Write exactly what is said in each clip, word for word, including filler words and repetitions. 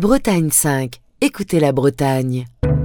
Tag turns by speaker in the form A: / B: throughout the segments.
A: Bretagne cinq. Écoutez la Bretagne.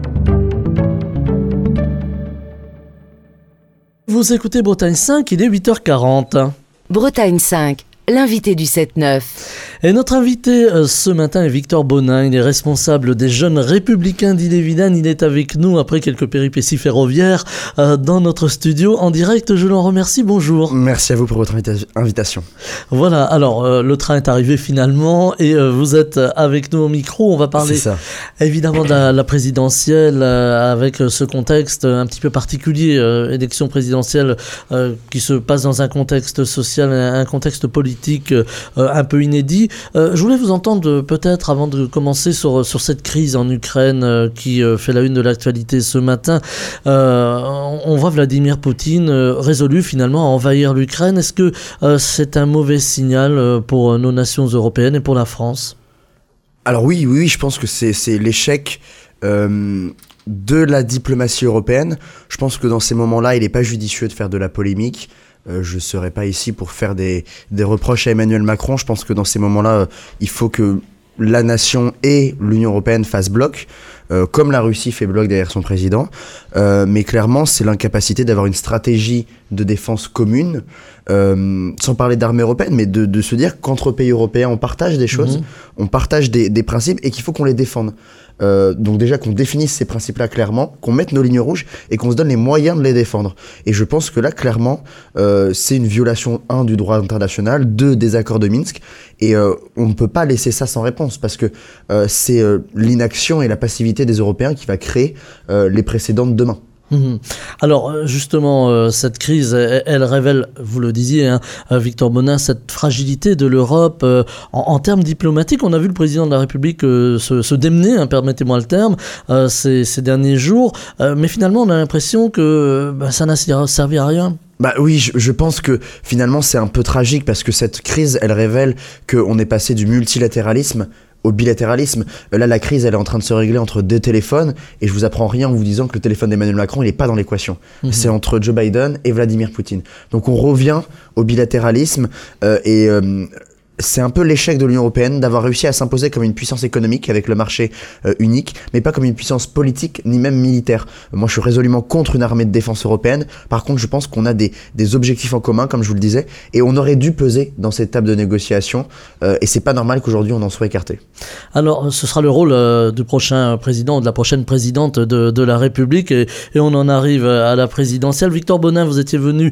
B: Vous écoutez Bretagne cinq, il est huit heures quarante.
A: Bretagne cinq, l'invité du sept neuf.
B: Et notre invité euh, ce matin est Victor Bonin, il est responsable des Jeunes Républicains d'Ille-et-Vilaine. Il est avec nous après quelques péripéties ferroviaires euh, dans notre studio en direct. Je l'en remercie, bonjour.
C: Merci à vous pour votre invita- invitation.
B: Voilà, alors euh, le train est arrivé finalement et euh, vous êtes avec nous au micro. On va parler évidemment de la, la présidentielle euh, avec ce contexte un petit peu particulier, euh, élection présidentielle euh, qui se passe dans un contexte social, un contexte politique euh, un peu inédit. Euh, je voulais vous entendre peut-être avant de commencer sur, sur cette crise en Ukraine euh, qui euh, fait la une de l'actualité ce matin. Euh, on voit Vladimir Poutine euh, résolu finalement à envahir l'Ukraine. Est-ce que euh, c'est un mauvais signal euh, pour nos nations européennes et pour la France ?
C: Alors oui, oui, oui je pense que c'est, c'est l'échec euh, de la diplomatie européenne. Je pense que dans ces moments-là, il n'est pas judicieux de faire de la polémique. Euh, je ne serai pas ici pour faire des, des reproches à Emmanuel Macron. Je pense que dans ces moments-là, euh, il faut que la nation et l'Union européenne fassent bloc, euh, comme la Russie fait bloc derrière son président. Euh, mais clairement, c'est l'incapacité d'avoir une stratégie de défense commune, euh, sans parler d'armée européenne, mais de, de se dire qu'entre pays européens, on partage des choses, mmh. on partage des, des principes et qu'il faut qu'on les défende. Euh, donc déjà qu'on définisse ces principes-là clairement, qu'on mette nos lignes rouges et qu'on se donne les moyens de les défendre. Et je pense que là, clairement, euh, c'est une violation, un, du droit international, deux, des accords de Minsk, et euh, on ne peut pas laisser ça sans réponse, parce que euh, c'est euh, l'inaction et la passivité des Européens qui va créer euh, les précédents de demain.
B: Mmh. Alors justement, euh, cette crise, elle, elle révèle, vous le disiez, hein, Victor Bonin, cette fragilité de l'Europe euh, en, en termes diplomatiques. On a vu le président de la République euh, se, se démener, hein, permettez-moi le terme, euh, ces, ces derniers jours, euh, mais finalement on a l'impression que bah, ça n'a servi à rien.
C: Bah oui, je, je pense que finalement c'est un peu tragique, parce que cette crise, elle révèle qu'on est passé du multilatéralisme au bilatéralisme. Là, la crise, elle est en train de se régler entre deux téléphones, et je vous apprends rien en vous disant que le téléphone d'Emmanuel Macron, il est pas dans l'équation. Mmh. C'est entre Joe Biden et Vladimir Poutine. Donc on revient au bilatéralisme, euh, et euh, c'est un peu l'échec de l'Union européenne d'avoir réussi à s'imposer comme une puissance économique avec le marché euh, unique, mais pas comme une puissance politique ni même militaire. Euh, moi, je suis résolument contre une armée de défense européenne. Par contre, je pense qu'on a des, des objectifs en commun, comme je vous le disais, et on aurait dû peser dans cette table de négociation. Euh, et c'est pas normal qu'aujourd'hui on en soit écarté.
B: Alors, ce sera le rôle euh, du prochain président, de la prochaine présidente de, de la République, et, et on en arrive à la présidentielle. Victor Bonin, vous étiez venu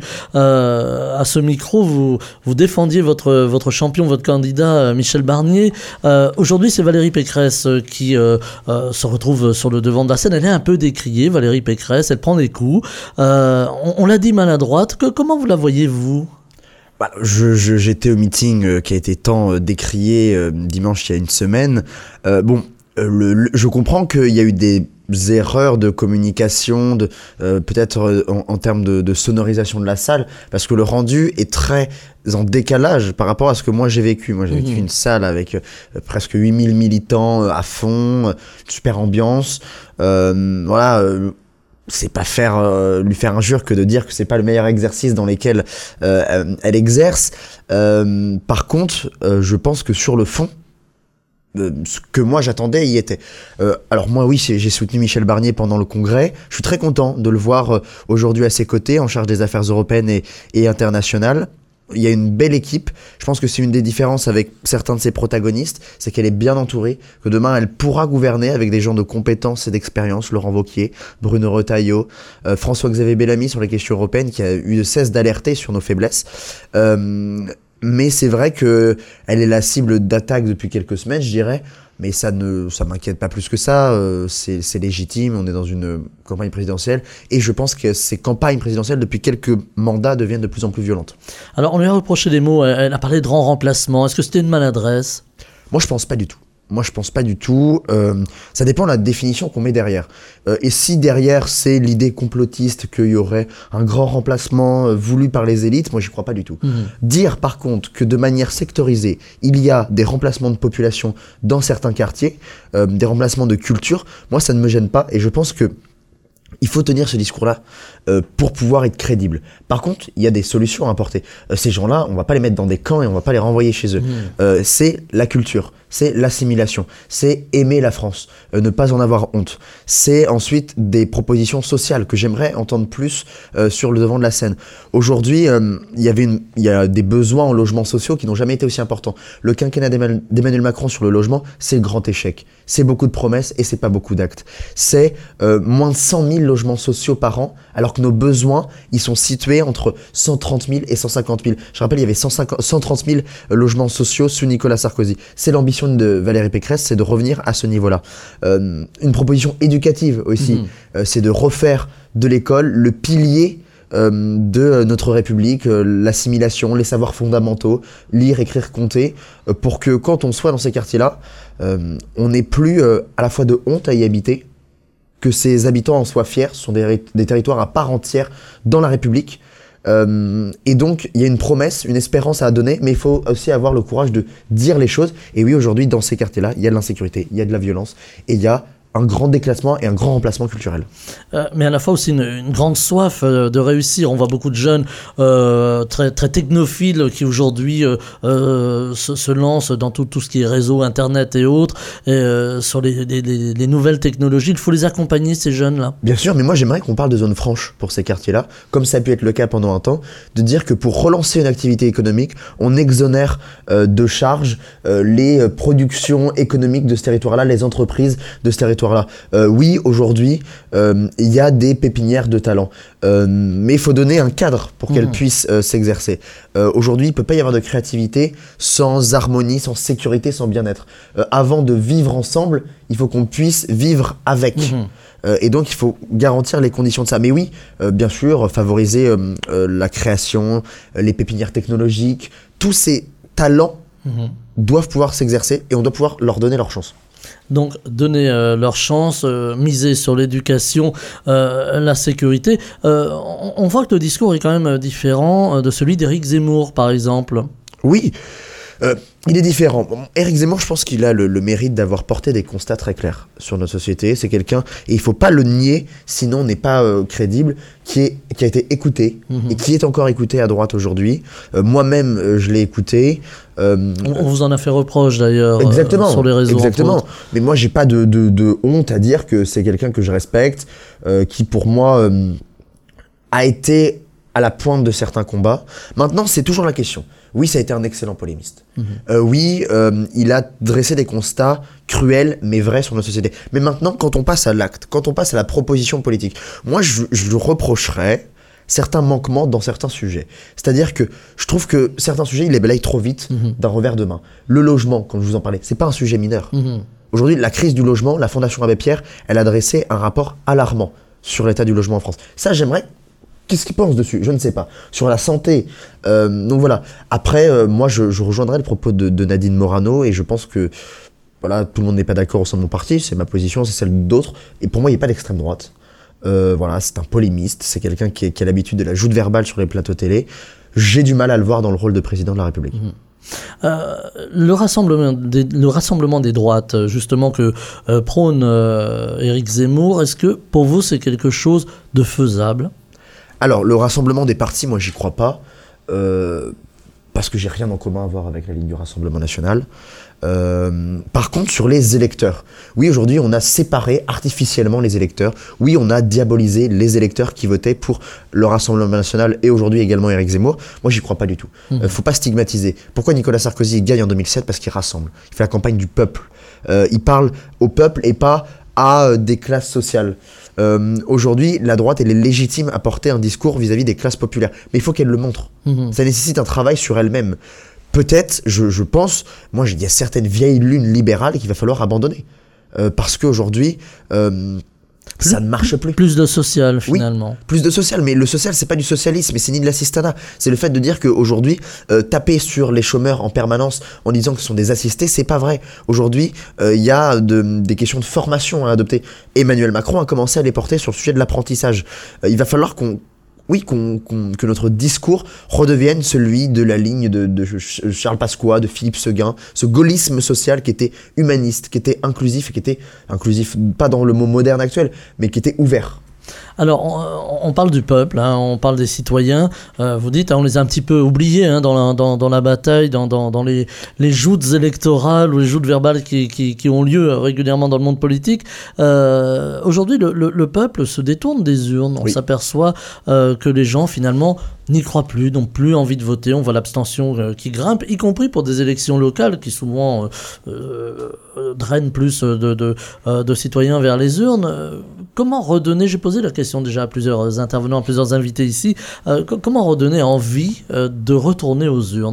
B: euh, à ce micro, vous, vous défendiez votre, votre champion, votre candidat Michel Barnier. Euh, aujourd'hui, c'est Valérie Pécresse qui euh, euh, se retrouve sur le devant de la scène. Elle est un peu décriée, Valérie Pécresse, elle prend des coups. Euh, on, on l'a dit maladroite. Que, comment vous la voyez, vous ?
C: Bah, je, je, j'étais au meeting euh, qui a été tant euh, décrié euh, dimanche il y a une semaine. Euh, bon, euh, le, le, je comprends qu'il y a eu des erreurs de communication, de, euh, peut-être euh, en, en termes de, de sonorisation de la salle, parce que le rendu est très en décalage par rapport à ce que moi j'ai vécu. Moi j'ai mmh. vécu une salle avec euh, presque huit mille militants euh, à fond, euh, super ambiance. Euh, voilà. Euh, c'est pas faire euh, lui faire injure que de dire que c'est pas le meilleur exercice dans lesquels euh, elle exerce. Euh, par contre, euh, je pense que sur le fond, Euh, ce que moi j'attendais y était. Euh, alors moi oui, j'ai soutenu Michel Barnier pendant le congrès. Je suis très content de le voir euh, aujourd'hui à ses côtés, en charge des affaires européennes et, et internationales. Il y a une belle équipe. Je pense que c'est une des différences avec certains de ses protagonistes, c'est qu'elle est bien entourée, que demain elle pourra gouverner avec des gens de compétences et d'expérience, Laurent Wauquiez, Bruno Retailleau, euh, François-Xavier Bellamy sur les questions européennes, qui a eu de cesse d'alerter sur nos faiblesses. Euh, Mais c'est vrai que elle est la cible d'attaque depuis quelques semaines, je dirais. Mais ça ne, ça m'inquiète pas plus que ça. Euh, c'est, c'est légitime. On est dans une campagne présidentielle, et je pense que ces campagnes présidentielles depuis quelques mandats deviennent de plus en plus violentes.
B: Alors on lui a reproché des mots. Elle a parlé de grand remplacement. Est-ce que c'était une maladresse ?
C: Moi, je pense pas du tout. Moi, je pense pas du tout. Euh, ça dépend de la définition qu'on met derrière. Euh, et si derrière, c'est l'idée complotiste qu'il y aurait un grand remplacement euh, voulu par les élites, moi, j'y crois pas du tout. Mmh. Dire, par contre, que de manière sectorisée, il y a des remplacements de population dans certains quartiers, euh, des remplacements de culture, moi, ça ne me gêne pas. Et je pense que il faut tenir ce discours-là euh, pour pouvoir être crédible. Par contre, il y a des solutions à apporter. Euh, ces gens-là, on va pas les mettre dans des camps et on va pas les renvoyer chez eux. Mmh. Euh, c'est la culture. c'est l'assimilation, c'est aimer la France, euh, ne pas en avoir honte. C'est ensuite des propositions sociales que j'aimerais entendre plus euh, sur le devant de la scène. Aujourd'hui, euh, il y avait une, il y a des besoins en logements sociaux qui n'ont jamais été aussi importants. Le quinquennat d'Emmanuel Macron sur le logement, c'est le grand échec. C'est beaucoup de promesses et c'est pas beaucoup d'actes. C'est euh, moins de cent mille logements sociaux par an, alors que nos besoins, ils sont situés entre cent trente mille et cent cinquante mille. Je rappelle, il y avait cent cinquante, cent trente mille logements sociaux sous Nicolas Sarkozy. C'est l'ambition de Valérie Pécresse, c'est de revenir à ce niveau-là. Euh, une proposition éducative aussi, mmh. euh, c'est de refaire de l'école le pilier euh, de notre République, euh, l'assimilation, les savoirs fondamentaux, lire, écrire, compter, euh, pour que quand on soit dans ces quartiers-là, euh, on n'ait plus euh, à la fois de honte à y habiter, que ces habitants en soient fiers, ce sont des, des territoires à part entière dans la République. Euh, et donc, il y a une promesse, une espérance à donner, mais il faut aussi avoir le courage de dire les choses. Et oui, aujourd'hui, dans ces quartiers-là, il y a de l'insécurité, il y a de la violence, et il y a un grand déclassement et un grand remplacement culturel.
B: Euh, mais à la fois aussi une, une grande soif euh, de réussir. On voit beaucoup de jeunes euh, très, très technophiles qui aujourd'hui euh, euh, se, se lancent dans tout, tout ce qui est réseau, internet et autres, et, euh, sur les, les, les, les nouvelles technologies. Il faut les accompagner, ces jeunes-là.
C: Bien sûr, mais moi j'aimerais qu'on parle de zones franches pour ces quartiers-là, comme ça a pu être le cas pendant un temps, de dire que pour relancer une activité économique, on exonère euh, de charges euh, les productions économiques de ce territoire-là, les entreprises de ce territoire. Là. Euh, oui, aujourd'hui, euh, il y a des pépinières de talent, euh, mais il faut donner un cadre pour qu'elles mmh. puissent euh, s'exercer. Euh, aujourd'hui, il ne peut pas y avoir de créativité sans harmonie, sans sécurité, sans bien-être. Euh, avant de vivre ensemble, il faut qu'on puisse vivre avec. Mmh. Euh, et donc, il faut garantir les conditions de ça. Mais oui, euh, bien sûr, favoriser euh, euh, la création, euh, les pépinières technologiques, tous ces talents mmh. doivent pouvoir s'exercer et on doit pouvoir leur donner leur chance.
B: Donc donner euh, leur chance, euh, miser sur l'éducation, euh, la sécurité. Euh, on, on voit que le discours est quand même différent de celui d'Éric Zemmour, par exemple.
C: Oui, euh, il est différent. Bon, Éric Zemmour, je pense qu'il a le, le mérite d'avoir porté des constats très clairs sur notre société. C'est quelqu'un, et il ne faut pas le nier, sinon on n'est pas euh, crédible, qui, est, qui a été écouté, mmh. et qui est encore écouté à droite aujourd'hui. Euh, moi-même, euh, je l'ai écouté.
B: Euh, on, on vous en a fait reproche d'ailleurs
C: exactement,
B: euh, sur les réseaux.
C: Exactement. Mais moi, j'ai pas de, de, de honte à dire que c'est quelqu'un que je respecte, euh, qui pour moi euh, a été à la pointe de certains combats. Maintenant, c'est toujours la question. Oui, ça a été un excellent polémiste. Mmh. Euh, oui, euh, il a dressé des constats cruels mais vrais sur notre société. Mais maintenant, quand on passe à l'acte, quand on passe à la proposition politique, moi, je, je le reprocherais certains manquements dans certains sujets. C'est-à-dire que je trouve que certains sujets, il les balaye trop vite mmh. d'un revers de main. Le logement, comme je vous en parlais, c'est pas un sujet mineur. Mmh. Aujourd'hui, la crise du logement, la Fondation Abbé Pierre, elle a dressé un rapport alarmant sur l'état du logement en France. Ça, j'aimerais... Qu'est-ce qu'ils pensent dessus ? Je ne sais pas. Sur la santé. Euh, donc voilà. Après, euh, moi, je, je rejoindrai le propos de, de Nadine Morano et je pense que voilà, tout le monde n'est pas d'accord au sein de mon parti. C'est ma position, c'est celle d'autres. Et pour moi, il n'y a pas d'extrême droite. Euh, voilà, c'est un polémiste. C'est quelqu'un qui, est, qui a l'habitude de la joute verbale sur les plateaux télé. J'ai du mal à le voir dans le rôle de président de la République. Mmh.
B: Euh, le, rassemblement des, le rassemblement des droites, justement, que euh, prône euh, Éric Zemmour, est-ce que pour vous, c'est quelque chose de faisable ?
C: Alors, le rassemblement des partis, moi, j'y crois pas, euh, parce que j'ai rien en commun à voir avec la ligne du Rassemblement national. Euh, par contre, sur les électeurs, oui, aujourd'hui, on a séparé artificiellement les électeurs. Oui, on a diabolisé les électeurs qui votaient pour le Rassemblement national et aujourd'hui également Éric Zemmour. Moi, j'y crois pas du tout. Il mmh. euh, faut pas stigmatiser. Pourquoi Nicolas Sarkozy gagne en deux mille sept ? Parce qu'il rassemble. Il fait la campagne du peuple. Euh, il parle au peuple et pas à euh, des classes sociales. Euh, aujourd'hui, la droite, elle est légitime à porter un discours vis-à-vis des classes populaires. Mais il faut qu'elle le montre. Mmh. Ça nécessite un travail sur elle-même. Peut-être, je, je pense, moi, il y a certaines vieilles lunes libérales qu'il va falloir abandonner. Euh, parce qu'aujourd'hui, euh, plus, ça ne marche plus.
B: Plus de social, finalement.
C: Oui, plus de social. Mais le social, c'est pas du socialisme, et c'est ni de l'assistanat. C'est le fait de dire qu'aujourd'hui, euh, taper sur les chômeurs en permanence en disant que ce sont des assistés, c'est pas vrai. Aujourd'hui, il euh, y a de, des questions de formation à adopter. Emmanuel Macron a commencé à les porter sur le sujet de l'apprentissage. Euh, il va falloir qu'on Oui, qu'on, qu'on, que notre discours redevienne celui de la ligne de, de Charles Pasqua, de Philippe Séguin, ce gaullisme social qui était humaniste, qui était inclusif, et qui était inclusif, pas dans le mot moderne actuel, mais qui était ouvert.
B: Alors, on, on parle du peuple, hein, on parle des citoyens. Euh, vous dites, hein, on les a un petit peu oubliés hein, dans, la, dans, dans la bataille, dans, dans, dans les, les joutes électorales ou les joutes verbales qui, qui, qui ont lieu régulièrement dans le monde politique. Euh, aujourd'hui, le, le, le peuple se détourne des urnes. On oui. s'aperçoit euh, que les gens, finalement, n'y croient plus, n'ont plus envie de voter. On voit l'abstention euh, qui grimpe, y compris pour des élections locales qui souvent euh, euh, drainent plus de, de, euh, de citoyens vers les urnes. Euh, comment redonner, j'ai posé la question déjà à plusieurs intervenants, à plusieurs invités ici, euh, c- comment redonner envie euh, de retourner aux urnes ?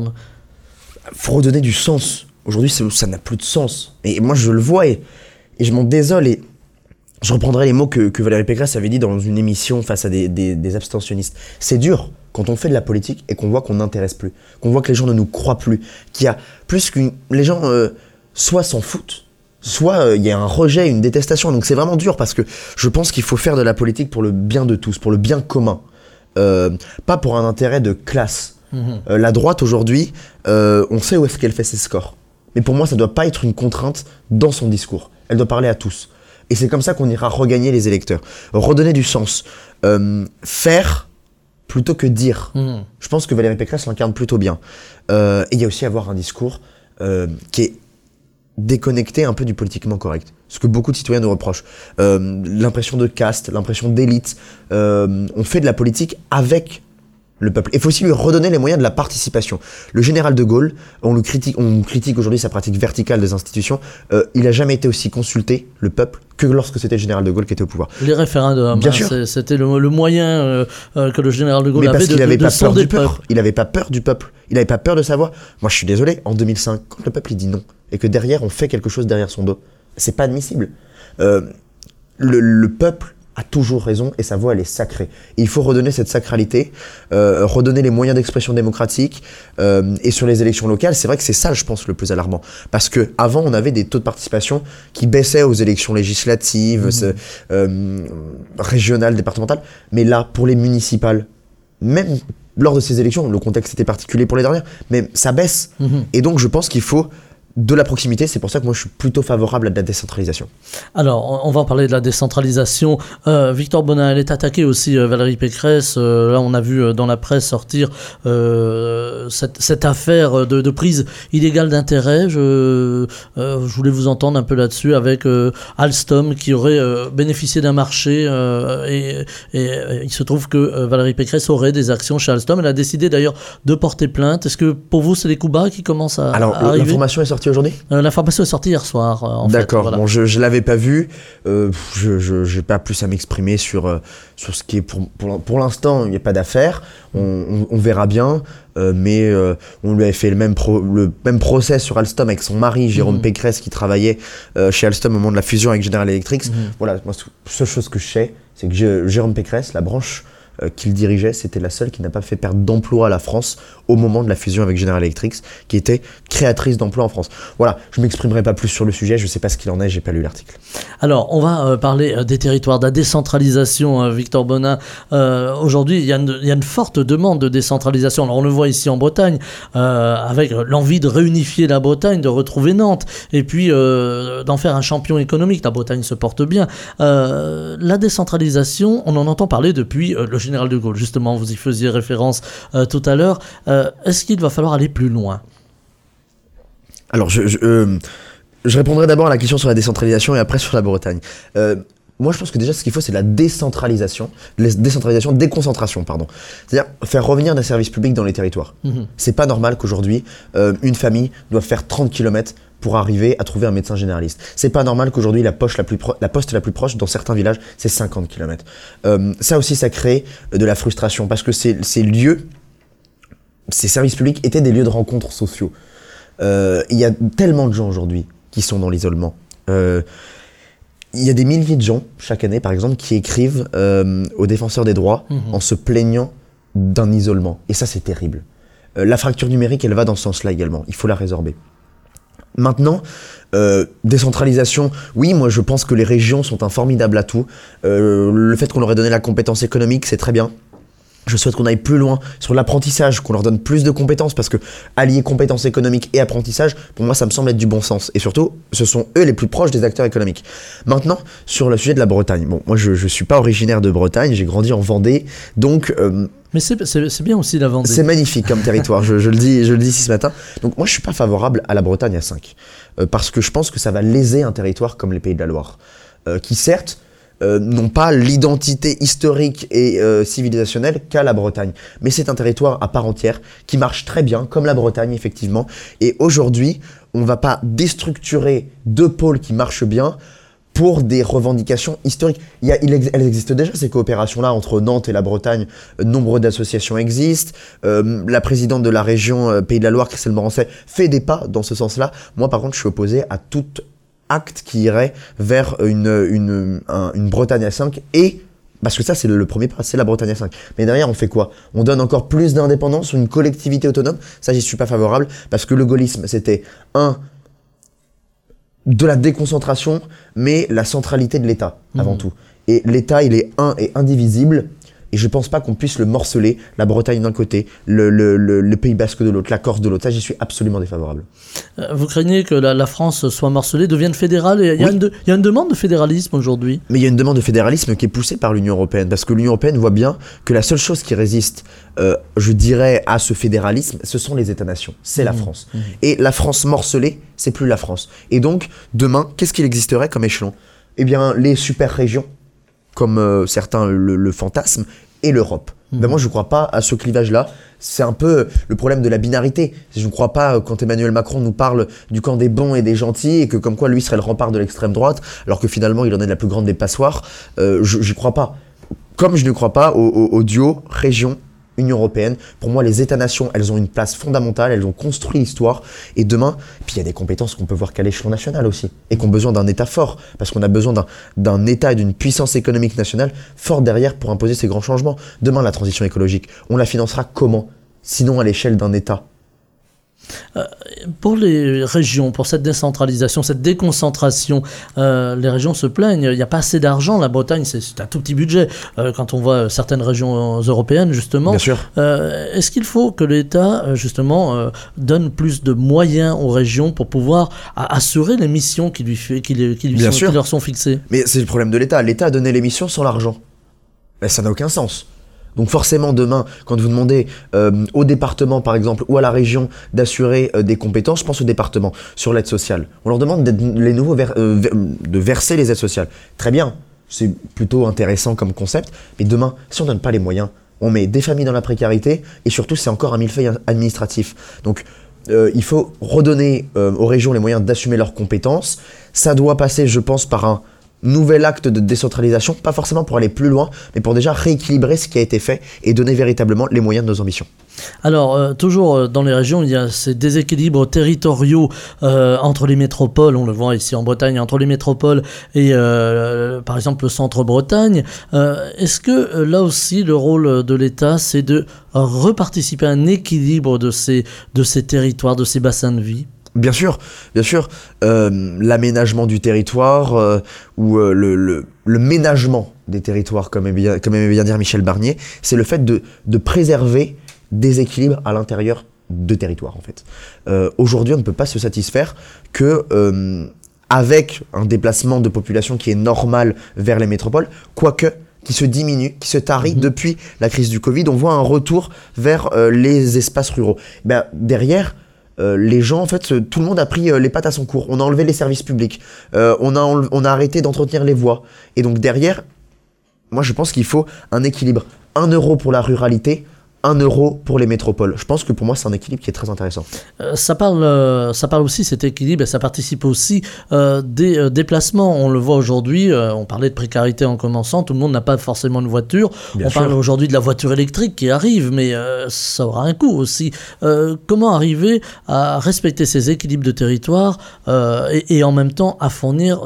C: Il faut redonner du sens. Aujourd'hui, ça, ça n'a plus de sens. Et moi, je le vois et, et je m'en désole. Et je reprendrai les mots que, que Valérie Pécresse avait dit dans une émission face à des, des, des abstentionnistes. C'est dur quand on fait de la politique et qu'on voit qu'on n'intéresse plus, qu'on voit que les gens ne nous croient plus, qu'il y a plus qu'une... Les gens euh, soit s'en foutent, soit il euh, y a un rejet, une détestation. Donc c'est vraiment dur parce que je pense qu'il faut faire de la politique pour le bien de tous, pour le bien commun. Euh, pas pour un intérêt de classe. Mmh. Euh, la droite aujourd'hui, euh, on sait où est-ce qu'elle fait ses scores. Mais pour moi, ça ne doit pas être une contrainte dans son discours. Elle doit parler à tous. Et c'est comme ça qu'on ira regagner les électeurs. Redonner du sens. Euh, faire plutôt que dire. Mmh. Je pense que Valérie Pécresse l'incarne plutôt bien. Euh, et il y a aussi avoir un discours euh, qui est déconnecté un peu du politiquement correct. Ce que beaucoup de citoyens nous reprochent. Euh, l'impression de caste, l'impression d'élite. Euh, on fait de la politique avec le peuple. Il faut aussi lui redonner les moyens de la participation. Le général de Gaulle, on le critique, on critique aujourd'hui sa pratique verticale des institutions. Euh, il n'a jamais été aussi consulté, le peuple, que lorsque c'était le général de Gaulle qui était au pouvoir.
B: Les référendums,
C: bien
B: hein,
C: sûr.
B: C'est, c'était le, le moyen euh, euh, que le général de Gaulle
C: Mais
B: avait
C: parce
B: de,
C: qu'il avait
B: de,
C: pas
B: de
C: peur
B: sonder
C: du
B: le
C: peuple.
B: peuple.
C: Il n'avait pas peur du peuple. Il n'avait pas peur de savoir. Moi, je suis désolé, en deux mille cinq, quand le peuple il dit non, et que derrière, on fait quelque chose derrière son dos, c'est pas admissible. Euh, le, le peuple a toujours raison et sa voix elle est sacrée. Et il faut redonner cette sacralité, euh, redonner les moyens d'expression démocratique euh, et sur les élections locales, c'est vrai que c'est ça je pense le plus alarmant. Parce que avant on avait des taux de participation qui baissaient aux élections législatives, mmh. euh, régionales, départementales, mais là pour les municipales, même lors de ces élections, le contexte était particulier pour les dernières, mais ça baisse. Mmh. Et donc je pense qu'il faut de la proximité, c'est pour ça que moi je suis plutôt favorable à de la décentralisation.
B: Alors, on va en parler de la décentralisation. Euh, Victor Bonin, elle est attaquée aussi, euh, Valérie Pécresse. Euh, là, on a vu euh, dans la presse sortir euh, cette, cette affaire de, de prise illégale d'intérêt. Je, euh, je voulais vous entendre un peu là-dessus avec euh, Alstom qui aurait euh, bénéficié d'un marché euh, et, et, et il se trouve que euh, Valérie Pécresse aurait des actions chez Alstom. Elle a décidé d'ailleurs de porter plainte. Est-ce que pour vous, c'est les coups bas qui commencent à,
C: Alors,
B: à arriver ?
C: L'information est sortie aujourd'hui ?
B: euh, L'information est sortie hier soir. Euh, en
C: D'accord,
B: fait, voilà.
C: Bon, je ne l'avais pas vu. Euh, je n'ai pas plus à m'exprimer sur, euh, sur ce qui est pour, pour, pour l'instant, il n'y a pas d'affaire. On, on, on verra bien. Euh, mais euh, on lui avait fait le même, pro, le même procès sur Alstom avec son mari, Jérôme mmh. Pécresse, qui travaillait euh, chez Alstom au moment de la fusion avec General Electric. Mmh. Voilà, moi, la seule chose que je sais, c'est que je, Jérôme Pécresse, la branche euh, qu'il dirigeait, c'était la seule qui n'a pas fait perdre d'emploi à la France au moment de la fusion avec General Electric, qui était créatrice d'emplois en France. Voilà, je ne m'exprimerai pas plus sur le sujet, je ne sais pas ce qu'il en est, je n'ai pas lu l'article.
B: Alors, on va euh, parler euh, des territoires, de la décentralisation, euh, Victor Bonin. Euh, aujourd'hui, il y, y a une forte demande de décentralisation. Alors, on le voit ici en Bretagne, euh, avec l'envie de réunifier la Bretagne, de retrouver Nantes, et puis euh, d'en faire un champion économique. La Bretagne se porte bien. Euh, la décentralisation, on en entend parler depuis euh, le général de Gaulle. Justement, vous y faisiez référence euh, tout à l'heure. Euh, est-ce qu'il va falloir aller plus loin ?
C: Alors, je... je euh... Je répondrai d'abord à la question sur la décentralisation et après sur la Bretagne. Euh, moi, je pense que déjà, ce qu'il faut, c'est de la décentralisation, de la décentralisation, déconcentration, pardon. C'est-à-dire faire revenir des services publics dans les territoires. Mmh. C'est pas normal qu'aujourd'hui, euh, une famille doive faire trente kilomètres pour arriver à trouver un médecin généraliste. C'est pas normal qu'aujourd'hui, la, poche la, plus pro- la poste la plus proche, dans certains villages, c'est cinquante kilomètres. Euh, ça aussi, ça crée de la frustration parce que ces, ces lieux, ces services publics étaient des lieux de rencontres sociaux. Euh, il y a tellement de gens aujourd'hui qui sont dans l'isolement. Euh, il y a des milliers de gens, chaque année par exemple, qui écrivent euh, aux défenseurs des droits mmh. en se plaignant d'un isolement. Et ça, c'est terrible. Euh, la fracture numérique, elle va dans ce sens-là également. Il faut la résorber. Maintenant, euh, décentralisation, oui, moi je pense que les régions sont un formidable atout. Euh, le fait qu'on leur ait donné la compétence économique, c'est très bien. Je souhaite qu'on aille plus loin sur l'apprentissage, qu'on leur donne plus de compétences, parce que allier compétences économiques et apprentissage, pour moi, ça me semble être du bon sens. Et surtout, ce sont eux les plus proches des acteurs économiques. Maintenant, sur le sujet de la Bretagne. Bon, moi, je ne suis pas originaire de Bretagne, j'ai grandi en Vendée, donc... Euh,
B: Mais c'est, c'est, c'est bien aussi la Vendée.
C: C'est magnifique comme territoire, je, je, le dis, je le dis ici ce matin. Donc moi, je ne suis pas favorable à la Bretagne à cinq, euh, parce que je pense que ça va léser un territoire comme les Pays de la Loire, euh, qui certes, Euh, n'ont pas l'identité historique et euh, civilisationnelle qu'a la Bretagne. Mais c'est un territoire à part entière qui marche très bien, comme la Bretagne effectivement. Et aujourd'hui, on ne va pas déstructurer deux pôles qui marchent bien pour des revendications historiques. Il y a, il ex- elles existent déjà, ces coopérations-là, entre Nantes et la Bretagne. Euh, nombre d'associations existent. Euh, la présidente de la région euh, Pays de la Loire, Christelle Morancet, fait des pas dans ce sens-là. Moi, par contre, je suis opposé à toute acte qui irait vers une, une, un, une Bretagne à cinq, et parce que ça c'est le, le premier pas, c'est la Bretagne à cinq. Mais derrière on fait quoi? On donne encore plus d'indépendance, une collectivité autonome. Ça j'y suis pas favorable, parce que le gaullisme c'était un de la déconcentration, mais la centralité de l'État avant mmh. tout. Et l'État il est un et indivisible. Et je pense pas qu'on puisse le morceler, la Bretagne d'un côté, le, le, le, le Pays Basque de l'autre, la Corse de l'autre. Ça, j'y suis absolument défavorable.
B: Euh, vous craignez que la, la France soit morcelée, devienne fédérale? Il y, oui. de, y a une demande de fédéralisme aujourd'hui.
C: Mais il y a une demande de fédéralisme qui est poussée par l'Union européenne, parce que l'Union européenne voit bien que la seule chose qui résiste, euh, je dirais, à ce fédéralisme, ce sont les États-nations. C'est mmh. la France. Mmh. Et la France morcelée, c'est plus la France. Et donc, demain, qu'est-ce qu'il existerait comme échelon? Eh bien, les super-régions, comme euh, certains le, le fantasment, et l'Europe. Mmh. Ben moi, je ne crois pas à ce clivage-là. C'est un peu le problème de la binarité. Je ne crois pas quand Emmanuel Macron nous parle du camp des bons et des gentils, et que comme quoi lui serait le rempart de l'extrême droite, alors que finalement, il en est la plus grande des passoires. Euh, je n'y crois pas. Comme je ne crois pas au, au, au duo région Union européenne. Pour moi, les États-nations, elles ont une place fondamentale, elles ont construit l'histoire. Et demain, puis il y a des compétences qu'on peut voir qu'à l'échelon national aussi, et qu'on a besoin d'un État fort, parce qu'on a besoin d'un, d'un État et d'une puissance économique nationale fort derrière pour imposer ces grands changements. Demain, la transition écologique, on la financera comment? Sinon à l'échelle d'un État.
B: Euh, pour les régions, pour cette décentralisation, cette déconcentration, euh, les régions se plaignent, il n'y a pas assez d'argent. La Bretagne, c'est, c'est un tout petit budget euh, quand on voit certaines régions européennes, justement.
C: Bien sûr.
B: Euh, est-ce qu'il faut que l'État, justement, euh, donne plus de moyens aux régions pour pouvoir a- assurer les missions qui, lui fait, qui, lui, qui, lui sont, qui leur sont fixées?
C: Mais c'est le problème de l'État. L'État a donné les missions sans l'argent. Mais ça n'a aucun sens. Donc forcément demain, quand vous demandez euh, au département par exemple ou à la région d'assurer euh, des compétences, je pense au département sur l'aide sociale. On leur demande d'être les nouveaux ver- euh, de verser les aides sociales. Très bien, c'est plutôt intéressant comme concept. Mais demain, si on donne pas les moyens, on met des familles dans la précarité et surtout c'est encore un millefeuille administratif. Donc euh, il faut redonner euh, aux régions les moyens d'assumer leurs compétences. Ça doit passer, je pense, par un nouvel acte de décentralisation, pas forcément pour aller plus loin, mais pour déjà rééquilibrer ce qui a été fait et donner véritablement les moyens de nos ambitions.
B: Alors, euh, toujours euh, dans les régions, il y a ces déséquilibres territoriaux euh, entre les métropoles, on le voit ici en Bretagne, entre les métropoles et euh, par exemple le centre-Bretagne. Euh, est-ce que euh, là aussi, le rôle de l'État, c'est de reparticiper à un équilibre de ces, de ces territoires, de ces bassins de vie ?
C: Bien sûr, bien sûr, euh, l'aménagement du territoire euh, ou euh, le, le, le ménagement des territoires, comme aimait bien, comme aimait bien dire Michel Barnier, c'est le fait de, de préserver des équilibres à l'intérieur de territoires en fait. Euh, aujourd'hui, on ne peut pas se satisfaire que euh, avec un déplacement de population qui est normal vers les métropoles, quoique qui se diminue, qui se tarit mmh. depuis la crise du Covid, on voit un retour vers euh, les espaces ruraux. Ben, derrière, Euh, les gens, en fait, tout le monde a pris euh, les pattes à son court. On a enlevé les services publics. Euh, on, a enle- on a arrêté d'entretenir les voies. Et donc derrière, moi je pense qu'il faut un équilibre. Un euro pour la ruralité, un euro pour les métropoles. Je pense que pour moi c'est un équilibre qui est très intéressant.
B: Euh, ça parle, euh, ça parle aussi, cet équilibre, et ça participe aussi euh, des euh, déplacements. On le voit aujourd'hui, euh, on parlait de précarité en commençant, tout le monde n'a pas forcément une voiture. Bien on sûr. Parle aujourd'hui de la voiture électrique qui arrive, mais euh, ça aura un coût aussi. Euh, comment arriver à respecter ces équilibres de territoire euh, et, et en même temps à fournir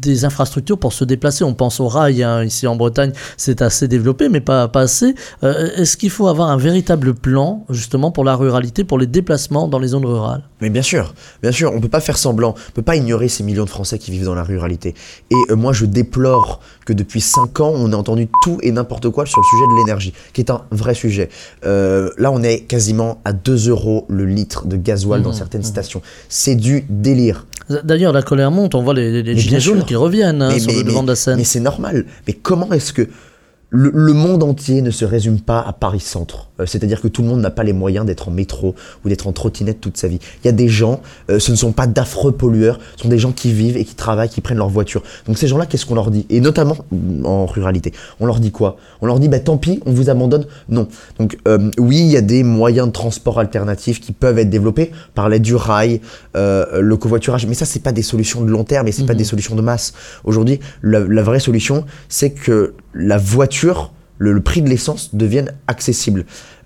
B: des infrastructures pour se déplacer. On pense au rail, hein, ici en Bretagne, c'est assez développé, mais pas, pas assez. Euh, est-ce qu'il faut avoir un véritable plan, justement, pour la ruralité, pour les déplacements dans les zones rurales ?
C: Mais bien sûr, bien sûr, on ne peut pas faire semblant, on ne peut pas ignorer ces millions de Français qui vivent dans la ruralité. Et euh, moi, je déplore que depuis cinq ans, on ait entendu tout et n'importe quoi sur le sujet de l'énergie, qui est un vrai sujet. Euh, là, on est quasiment à deux euros le litre de gasoil mmh, dans certaines mmh. stations. C'est du délire.
B: D'ailleurs, la colère monte, on voit les, les gilets jaunes qui reviennent hein, mais, sur mais, le devant
C: mais,
B: de la scène.
C: Mais c'est normal. Mais comment est-ce que le, le monde entier ne se résume pas à Paris-Centre ? euh, C'est-à-dire que tout le monde n'a pas les moyens d'être en métro ou d'être en trottinette toute sa vie. Il y a des gens, euh, ce ne sont pas d'affreux pollueurs, ce sont des gens qui vivent et qui travaillent, qui prennent leur voiture. Donc ces gens-là, qu'est-ce qu'on leur dit ? Et notamment en ruralité, on leur dit quoi ? On leur dit, bah, tant pis, on vous abandonne ? Non. Donc euh, oui, il y a des moyens de transport alternatifs qui peuvent être développés par l'aide du rail, euh, le covoiturage, mais ça, c'est pas des solutions de long terme et c'est mmh. pas des solutions de masse. Aujourd'hui, la, la vraie solution, c'est que la voiture, le, le prix de l'essence devienne accessible.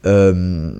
C: Euh,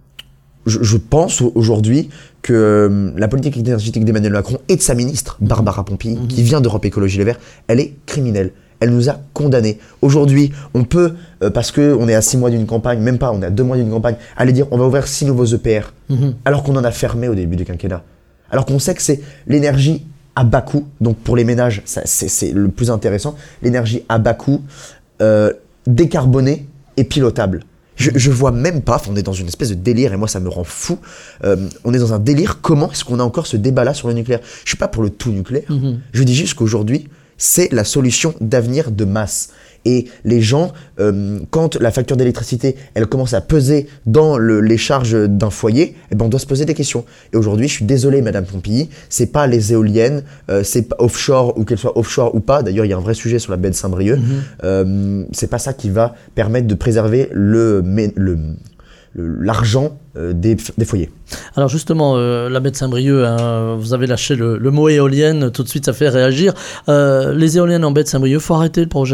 C: je, je pense aujourd'hui que euh, la politique énergétique d'Emmanuel Macron et de sa ministre, Barbara Pompili, mmh. qui vient d'Europe Écologie Les Verts, elle est criminelle. Elle nous a condamnés. Aujourd'hui, on peut, euh, parce qu'on est à six mois d'une campagne, même pas, on est à deux mois d'une campagne, aller dire on va ouvrir six nouveaux E P R, mmh. alors qu'on en a fermé au début du quinquennat. Alors qu'on sait que c'est l'énergie à bas coût, donc pour les ménages, ça, c'est, c'est le plus intéressant, l'énergie à bas coût, euh, décarbonée et pilotable. Je, je vois même pas, on est dans une espèce de délire et moi ça me rend fou, euh, on est dans un délire, comment est-ce qu'on a encore ce débat-là sur le nucléaire ? Je suis pas pour le tout nucléaire, mmh. je dis juste qu'aujourd'hui, c'est la solution d'avenir de masse. Et les gens, euh, quand la facture d'électricité, elle commence à peser dans le, les charges d'un foyer, eh ben on doit se poser des questions. Et aujourd'hui, je suis désolé, Madame Pompili, c'est pas les éoliennes, euh, c'est pas offshore ou qu'elles soient offshore ou pas. D'ailleurs, il y a un vrai sujet sur la baie de Saint-Brieuc. Mmh. Euh, c'est pas ça qui va permettre de préserver le, le, le l'argent euh, des, des foyers.
B: Alors justement, euh, la baie de Saint-Brieuc, hein, vous avez lâché le, le mot éolienne, tout de suite ça fait réagir. Euh, les éoliennes en baie de Saint-Brieuc, faut arrêter le projet ?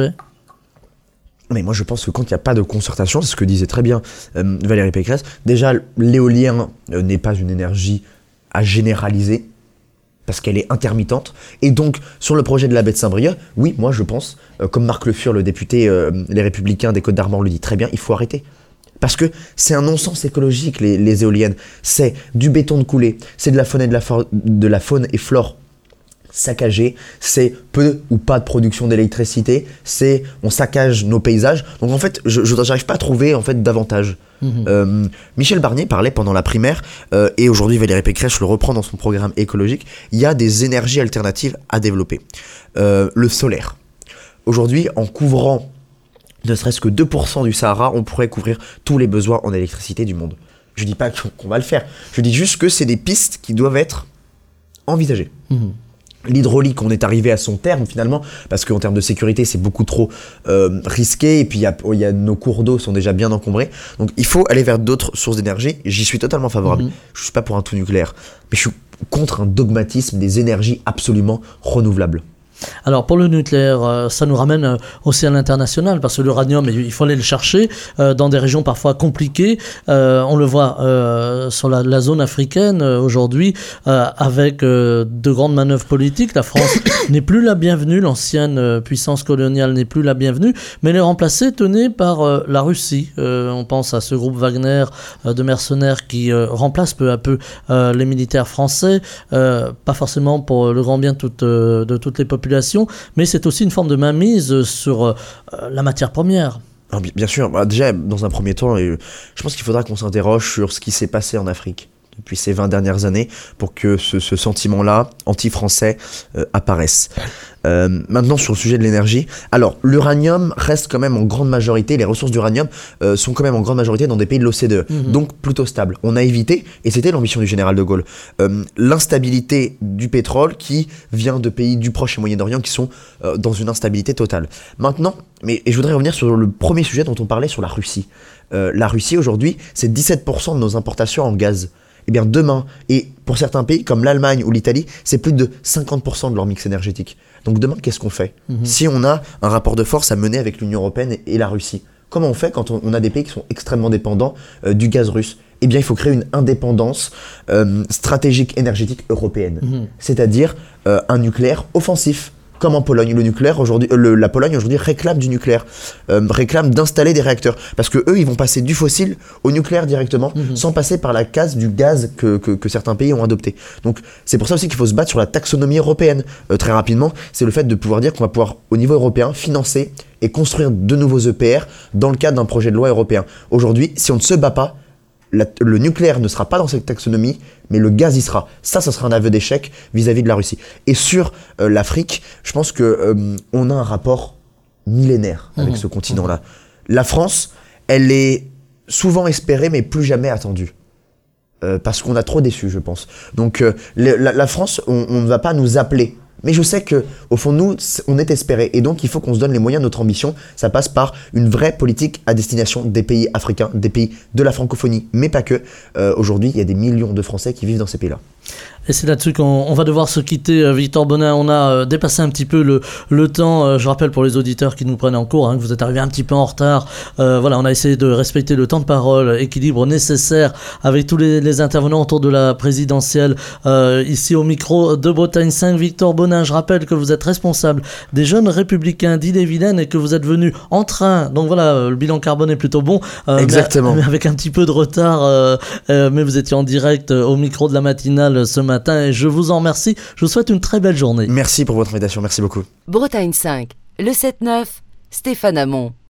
C: Mais moi je pense que quand il n'y a pas de concertation, c'est ce que disait très bien euh, Valérie Pécresse, déjà l'éolien euh, n'est pas une énergie à généraliser parce qu'elle est intermittente. Et donc sur le projet de la baie de Saint-Brieuc, oui, moi je pense, euh, comme Marc Le Fur, le député euh, Les Républicains des Côtes-d'Armor le dit très bien, il faut arrêter. Parce que c'est un non-sens écologique les, les éoliennes, c'est du béton de coulée, c'est de la faune et, de la, for- de la faune et flore saccagé, c'est peu ou pas de production d'électricité, c'est on saccage nos paysages. Donc en fait, je n'arrive pas à trouver en fait davantage. Mmh. Euh, Michel Barnier parlait pendant la primaire euh, et aujourd'hui Valérie Pécresse le reprend dans son programme écologique. Il y a des énergies alternatives à développer. Euh, le solaire. Aujourd'hui, en couvrant ne serait-ce que deux pour cent du Sahara, on pourrait couvrir tous les besoins en électricité du monde. Je dis pas qu'on va le faire. Je dis juste que c'est des pistes qui doivent être envisagées. Mmh. L'hydraulique, on est arrivé à son terme finalement, parce qu'en termes de sécurité, c'est beaucoup trop euh, risqué, et puis y a, y a, nos cours d'eau sont déjà bien encombrés. Donc il faut aller vers d'autres sources d'énergie, j'y suis totalement favorable. Mmh. Je ne suis pas pour un tout nucléaire, mais je suis contre un dogmatisme des énergies absolument renouvelables.
B: Alors pour le nucléaire, ça nous ramène aussi à l'international, parce que l'uranium, il faut aller le chercher euh, dans des régions parfois compliquées. Euh, on le voit euh, sur la, la zone africaine euh, aujourd'hui, euh, avec euh, de grandes manœuvres politiques. La France n'est plus la bienvenue, l'ancienne euh, puissance coloniale n'est plus la bienvenue, mais elle est remplacée, tenez, par euh, la Russie. Euh, on pense à ce groupe Wagner euh, de mercenaires qui euh, remplace peu à peu euh, les militaires français, euh, pas forcément pour le grand bien de, toute, euh, de toutes les populations, mais c'est aussi une forme de mainmise sur euh, la matière première.
C: Alors, bien sûr, bah, déjà dans un premier temps, je pense qu'il faudra qu'on s'interroge sur ce qui s'est passé en Afrique depuis ces vingt dernières années pour que ce, ce sentiment-là, anti-français, euh, apparaisse. Euh, maintenant, sur le sujet de l'énergie, alors l'uranium reste quand même en grande majorité, les ressources d'uranium euh, sont quand même en grande majorité dans des pays de l'O C D E, mmh. donc plutôt stable. On a évité, et c'était l'ambition du général de Gaulle, euh, l'instabilité du pétrole qui vient de pays du Proche et Moyen-Orient qui sont euh, dans une instabilité totale. Maintenant, mais, et je voudrais revenir sur le premier sujet dont on parlait, sur la Russie. Euh, la Russie aujourd'hui, c'est dix-sept pour cent de nos importations en gaz. Eh bien demain, et pour certains pays comme l'Allemagne ou l'Italie, c'est plus de cinquante pour cent de leur mix énergétique. Donc demain, qu'est-ce qu'on fait ? mmh. Si on a un rapport de force à mener avec l'Union européenne et la Russie, comment on fait quand on, on a des pays qui sont extrêmement dépendants euh, du gaz russe ? Eh bien, il faut créer une indépendance euh, stratégique énergétique européenne, mmh. c'est-à-dire euh, un nucléaire offensif. comme en Pologne. Le nucléaire aujourd'hui, euh, le, la Pologne aujourd'hui réclame du nucléaire, euh, réclame d'installer des réacteurs, parce que eux, ils vont passer du fossile au nucléaire directement, mmh. sans passer par la case du gaz que, que, que certains pays ont adopté. Donc c'est pour ça aussi qu'il faut se battre sur la taxonomie européenne. Euh, très rapidement, c'est le fait de pouvoir dire qu'on va pouvoir, au niveau européen, financer et construire de nouveaux E P R dans le cadre d'un projet de loi européen. Aujourd'hui, si on ne se bat pas, La, le nucléaire ne sera pas dans cette taxonomie, mais le gaz y sera. Ça, ça sera un aveu d'échec vis-à-vis de la Russie. Et sur euh, l'Afrique, je pense que euh, on a un rapport millénaire avec mmh. ce continent-là. La France, elle est souvent espérée, mais plus jamais attendue. Euh, parce qu'on a trop déçu, je pense. Donc euh, le, la, la France, on, on ne va pas nous appeler. Mais je sais que au fond de nous, on est espéré. Et donc, il faut qu'on se donne les moyens de notre ambition. Ça passe par une vraie politique à destination des pays africains, des pays de la francophonie, mais pas que. Euh, aujourd'hui, il y a des millions de Français qui vivent dans ces pays-là.
B: Et c'est là-dessus qu'on on va devoir se quitter, Victor Bonin. On a euh, dépassé un petit peu le, le temps. Euh, je rappelle pour les auditeurs qui nous prennent en cours hein, que vous êtes arrivés un petit peu en retard. Euh, voilà, on a essayé de respecter le temps de parole, équilibre nécessaire avec tous les, les intervenants autour de la présidentielle. Euh, ici au micro de Bretagne cinq, Victor Bonin. Je rappelle que vous êtes responsable des Jeunes Républicains d'Ille-et-Vilaine et que vous êtes venu en train. Donc voilà, le bilan carbone est plutôt bon. Euh,
C: Exactement.
B: Mais, mais avec un petit peu de retard. Euh, euh, mais vous étiez en direct euh, au micro de la matinale ce matin et je vous en remercie. Je vous souhaite une très belle journée.
C: Merci pour votre invitation, merci beaucoup.
A: Bretagne cinq, le sept neuf, Stéphane Hamon.